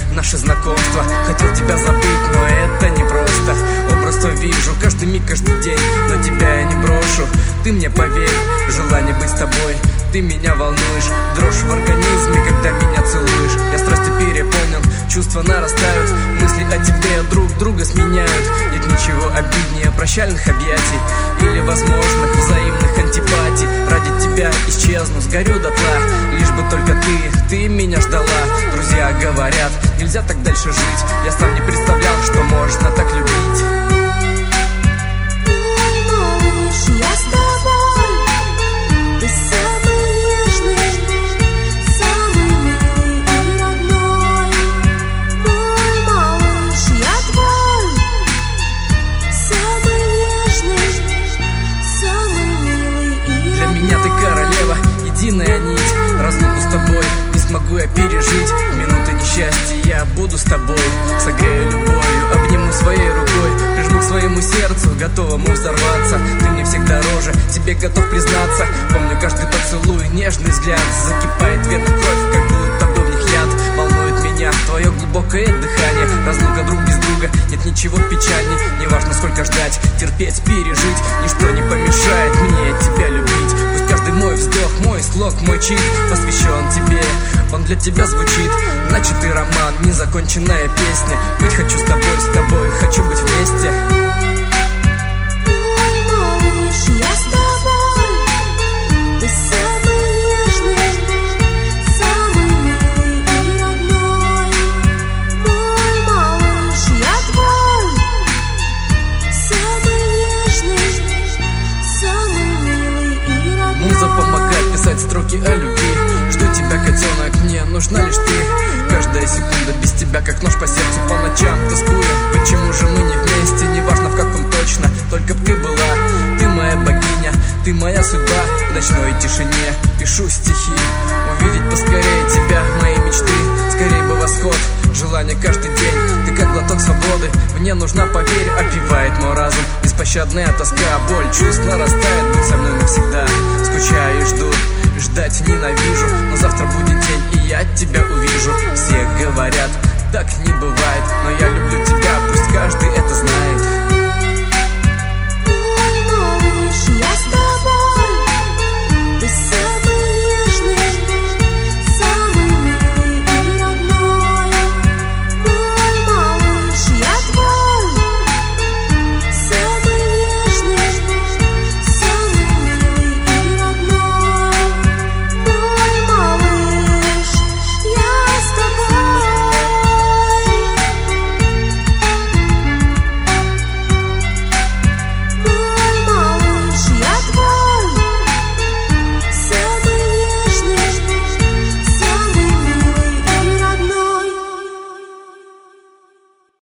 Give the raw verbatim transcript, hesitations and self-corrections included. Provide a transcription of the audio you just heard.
наше знакомство. Хотел тебя забыть, но это не просто. Образ твой вижу каждый миг, каждый день, но тебя я не брошу. Ты мне поверь, желание быть с тобой. Ты меня волнуешь, дрожь в организме, когда меня целуешь. Я страстью переполнен, чувства нарастают, мысли о тебе друг друга сменяют. Нет ничего обиднее прощальных объятий или возможных взаимных антипатий. Ради тебя исчезну, сгорю дотла, лишь бы только ты, ты меня ждала. Друзья говорят, нельзя так дальше жить. Я сам не представлял, что можно так любить. Я с тобой, ты самый нежный, самый милый и родной. Мой малыш, я твой, самый нежный, самый милый и родной. Для меня ты королева, единая нить. Разлуку с тобой не смогу я пережить. В минуты несчастья я буду с тобой. Согрею любовью, обниму своей рукой, прижму к своему сердцу, готовому взорваться. Ты мне всех дороже, тебе готов признаться. Помню каждый поцелуй, нежный взгляд. Закипает в венах кровь, как будто бы в них яд. Волнует меня твое глубокое дыхание. Разлука друг без друга, нет ничего печальней. Неважно сколько ждать, терпеть, пережить. Ничто не помешает мне тебя любить. Пусть каждый мой вздох, мой слог, мой чит посвящен тебе, он для тебя звучит. Начатый роман, незаконченная песня. Быть хочу с тобой, с тобой, хочу быть вместе. Я с тобой, ты самый нежный, самый милый и родной. Мой малыш, я твой, самый нежный, самый милый и родной. Муза помогает писать строки о любви. Жду тебя, котенок, мне нужна лишь ты. Каждая секунда без тебя, как нож по сердцу по ночам тоскую. Почему же мы не вместе, неважно в каком точно, только б ты была. Ты моя богиня, ты моя судьба. В ночной тишине пишу стихи. Увидеть поскорее тебя, мои мечты. Скорее бы восход, желание каждый день. Ты как глоток свободы, мне нужна, поверь. Опивает мой разум, беспощадная тоска. Боль чувств нарастает, будь со мной навсегда. Скучаю и жду, ждать ненавижу, но завтра будет день, и я от тебя